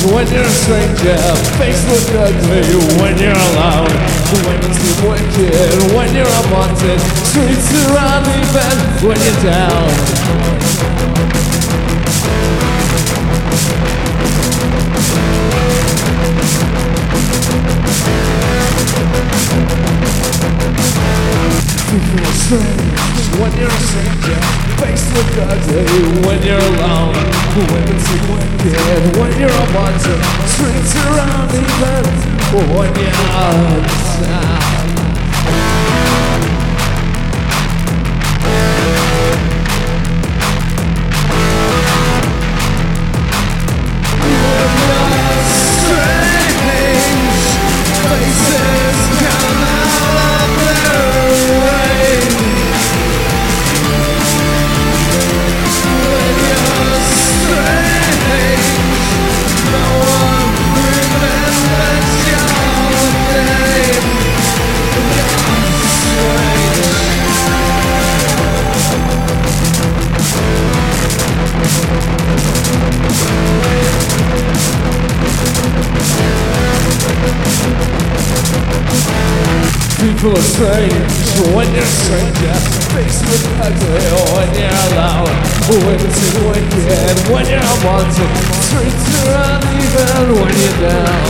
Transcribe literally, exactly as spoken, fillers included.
when you're a stranger, face look ugly when you're alone. Women seem wicked when you're unwanted, streets around even when you're down. People are strange when you're a stranger, face look ugly when you're alone. Women seem wicked when you're unwanted, streets around even when you're down. People are strange when you're a stranger, face look ugly when you're alone. Women seem wicked when you're unwanted, streets are uneven when you're down.